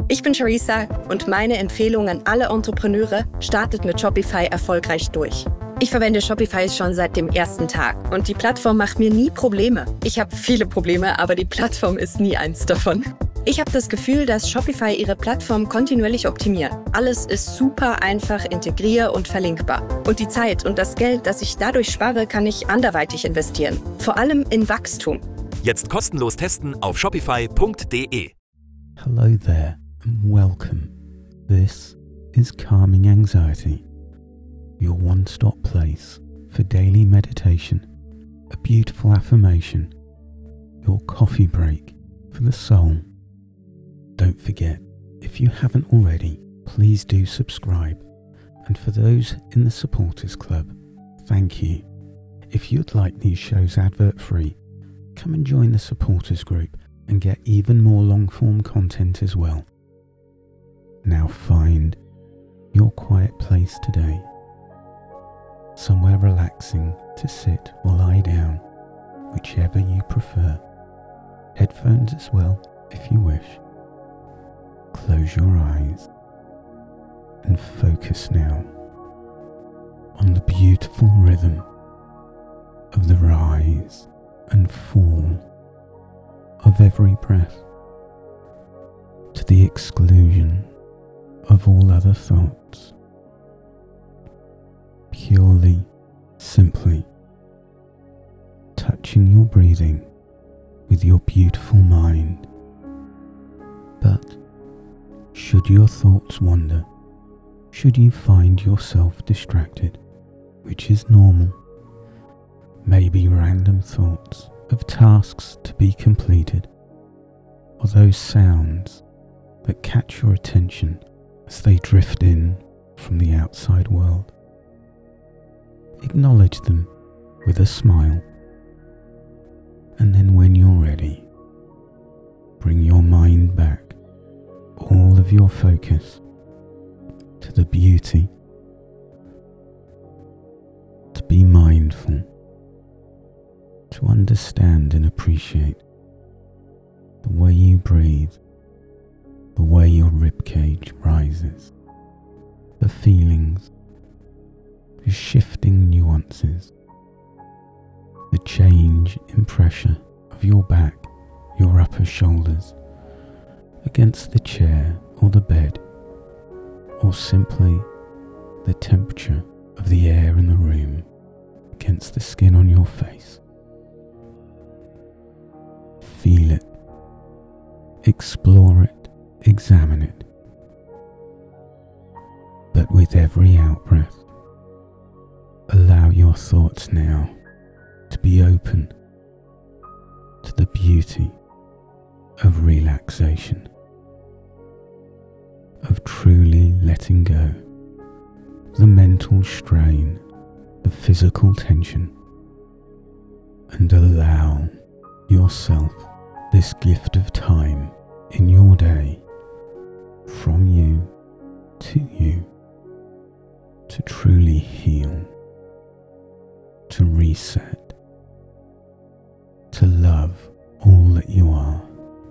Ich bin Charissa und meine Empfehlung an alle Entrepreneure: startet mit Shopify erfolgreich durch. Ich verwende Shopify schon seit dem ersten Tag und die Plattform macht mir nie Probleme. Ich habe viele Probleme, aber die Plattform ist nie eins davon. Ich habe das Gefühl, dass Shopify ihre Plattform kontinuierlich optimiert. Alles ist super einfach integrier- und verlinkbar. Und die Zeit und das Geld, das ich dadurch spare, kann ich anderweitig investieren. Vor allem in Wachstum. Jetzt kostenlos testen auf shopify.de. Hello there and welcome. This is Calming Anxiety, your one-stop place for daily meditation, a beautiful affirmation, your coffee break for the soul. Don't forget, if you haven't already, please do subscribe. And for those in the Supporters Club, thank you. If you'd like these shows advert-free, come and join the Supporters Group and get even more long-form content as well. Now find your quiet place today, somewhere relaxing to sit or lie down, whichever you prefer. Headphones as well, if you wish. Close your eyes and focus now on the beautiful rhythm of the rise and fall of every breath, to the exclusion of all other thoughts. Purely, simply touching your breathing with your beautiful mind. But should your thoughts wander, should you find yourself distracted, which is normal, maybe random thoughts of tasks to be completed, or those sounds that catch your attention as they drift in from the outside world. Acknowledge them with a smile, and then when you're ready, bring your mind back, all of your focus to the beauty, to be mindful, to understand and appreciate the way you breathe, the way your ribcage rises, the feelings, the shifting nuances, the change in pressure of your back, your upper shoulders, against the chair or the bed, or simply the temperature of the air in the room against the skin on your face. Feel it, explore it, examine it. But with every out-breath, allow your thoughts now to be open to the beauty of relaxation, of truly letting go the mental strain, the physical tension, and allow yourself this gift of time in your day, from you, to truly heal, to reset, to love all that you are,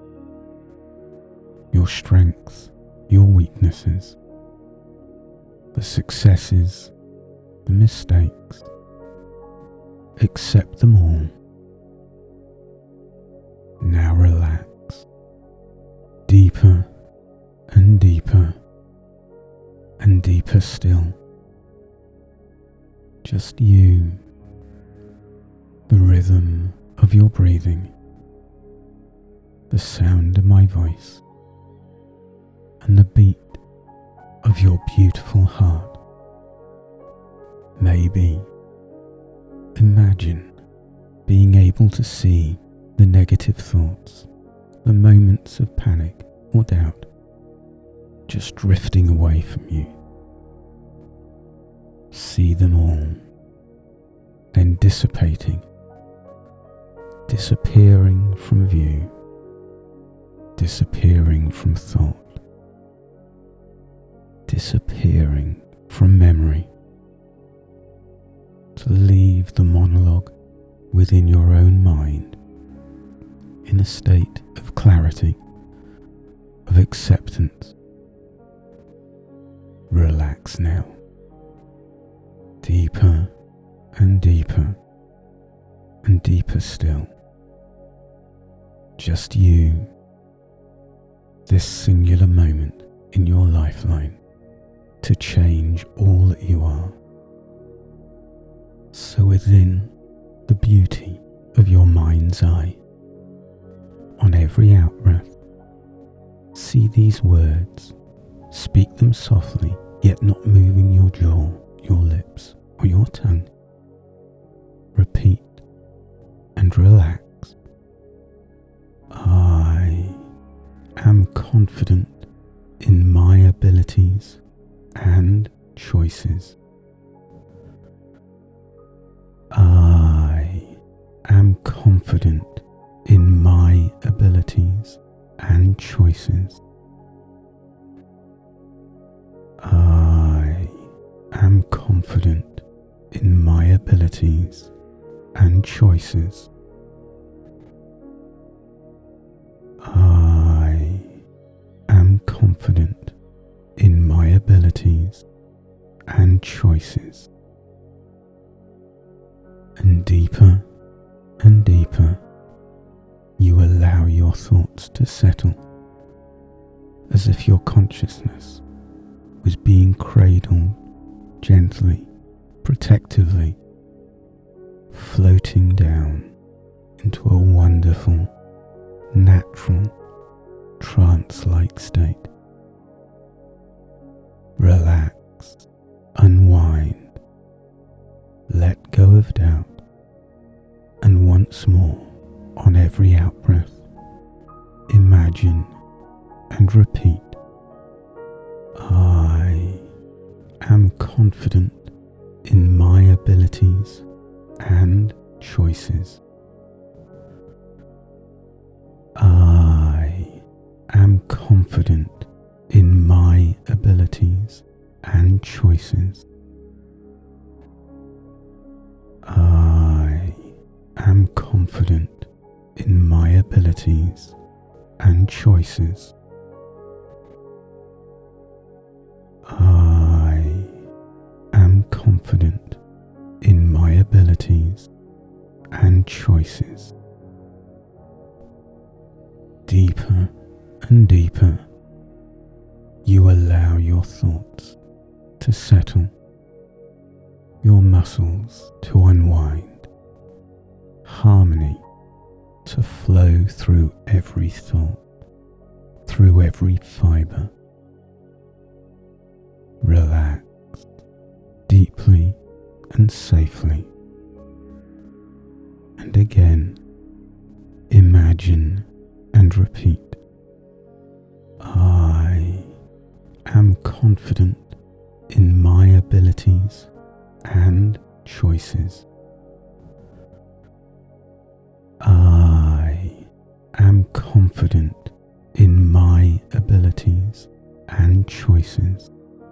your strengths, your weaknesses, the successes, the mistakes. Accept them all. Now relax, deeper and deeper and deeper still. Just you, the rhythm of your breathing, the sound of my voice, and the beat of your beautiful heart. Maybe imagine being able to see the negative thoughts, the moments of panic or doubt, just drifting away from you. See them all, then dissipating, disappearing from view, disappearing from thought, disappearing from memory, to leave the monologue within your own mind in a state of clarity, of acceptance. Relax now. Deeper and deeper and deeper still. Just you, this singular moment in your lifeline to change all that you are. So within the beauty of your mind's eye, on every out-breath, see these words, speak them softly, yet not moving your jaw, your lips, or your tongue. Repeat and relax. I am confident in my abilities and choices. I am confident in my abilities and choices. I am confident in my abilities and choices. I am confident in my abilities and choices. And deeper, you allow your thoughts to settle, as if your consciousness was being cradled gently, protectively, floating down into a wonderful, natural, trance-like state. Relax, unwind, let go of doubt, and once more, on every out-breath, imagine and repeat, I am confident in my abilities and choices. I am confident in my abilities and choices. I am confident in my abilities and choices. I am confident in my abilities and choices. Deeper and deeper, you allow your thoughts to settle, your muscles to unwind, harmony to flow through every thought, through every fibre. Relax deeply and safely. And again, imagine and repeat, I am confident in my abilities and choices. I am confident in my abilities and choices.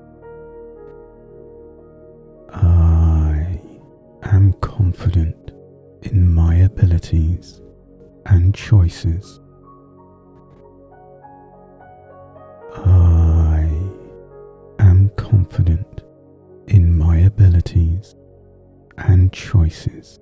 I am confident in my abilities and choices. I am confident in my abilities and choices.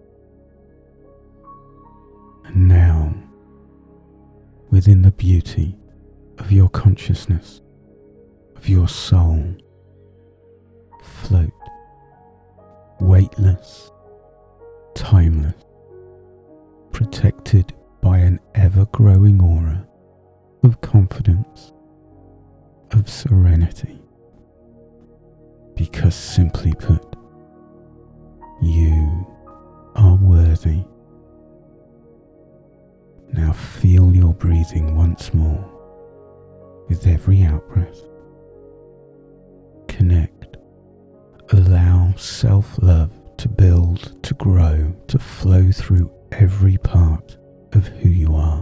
And now, within the beauty of your consciousness, of your soul, float, weightless, timeless, protected by an ever-growing aura of confidence, of serenity, because simply put, you are worthy. Now feel your breathing once more with every out-breath. Connect. Allow self-love to build, to grow, to flow through every part of who you are.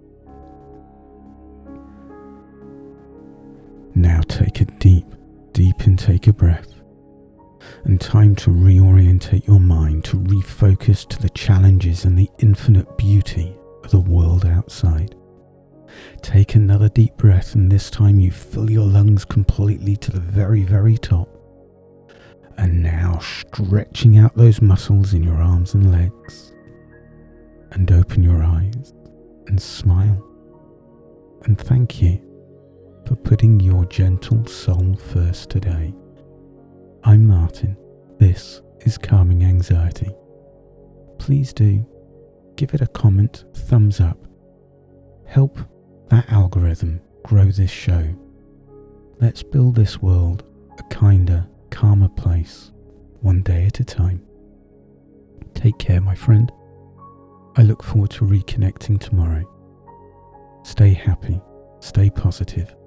Now take a deep intake of breath, and time to reorientate your mind, to refocus to the challenges and the infinite beauty of the world outside, take another deep breath, and this time you fill your lungs completely to the very, very top. And now stretching out those muscles in your arms and legs. And open your eyes and smile. And thank you for putting your gentle soul first today. I'm Martin. This is Calming Anxiety. Please do give it a comment, thumbs up. Help that algorithm grow this show. Let's build this world a kinder, calmer place, one day at a time. Take care, my friend. I look forward to reconnecting tomorrow. Stay happy, stay positive,